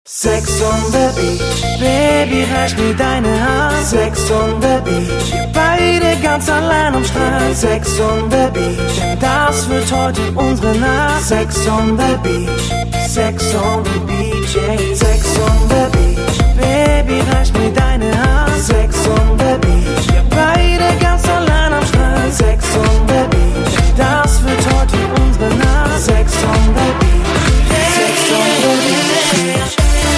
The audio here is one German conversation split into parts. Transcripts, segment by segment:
Sex on the beach, Baby, reich mir deine Hand. Sex on the beach, wir beide ganz allein am Strand. Sex on the beach, denn das wird heute unsere Nacht. Sex on the beach, Sex on the beach, ey. Sex on the beach, Baby, reich mir deine Hand. Sex on the beach, wir beide ganz allein am Strand. Sex on the beach, denn das wird heute unsere Nacht. Sex on the beach, Sex on the beach.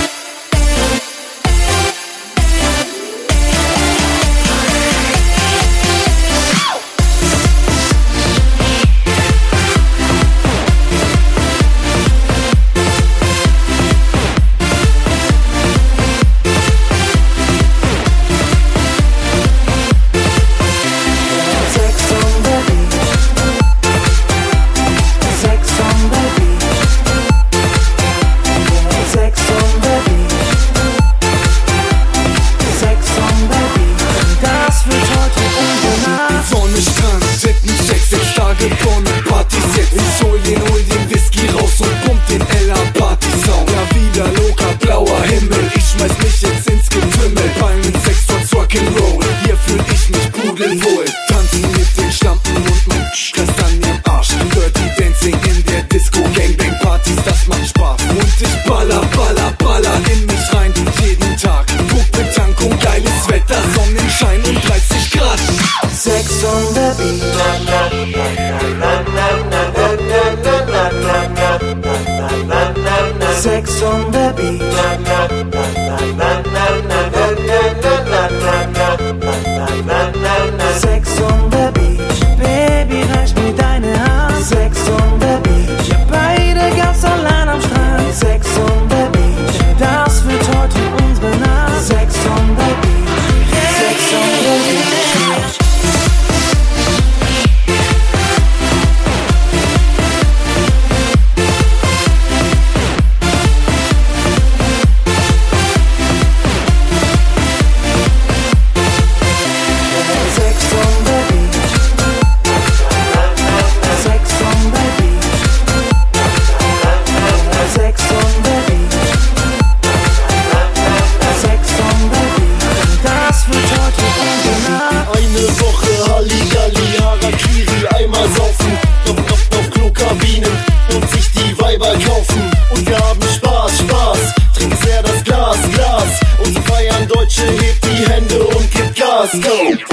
Ich hol den Whisky raus und pump den LA-Party-Sound. Ja, wieder locker blauer Himmel, ich schmeiß mich jetzt ins Getümmel. Palmen, Sex und Rock'n'Roll, hier fühl ich mich pudelwohl. Tanzen mit den Schlampen und mein Kastanie im Arsch. Dirty Dancing in der Disco, Gangbang-Partys, das macht Spaß. Und ich baller in mich rein, jeden Tag. Guck mit Tankung, geiles Wetter, Sonnenschein und 30 Grad. Sex on the beach. Sex on the beach. Sex on the beach, Baby, reich mir deine Hand. Sex on the beach, wir beide ganz allein am Strand. Sex on the beach, denn das wird heute unsere Nacht. Sex on the beach, Sex on the beach. Kaufen und wir haben Spaß, trinken sehr das Glas und sie feiern Deutsche, hebt die Hände und gibt Gas, go!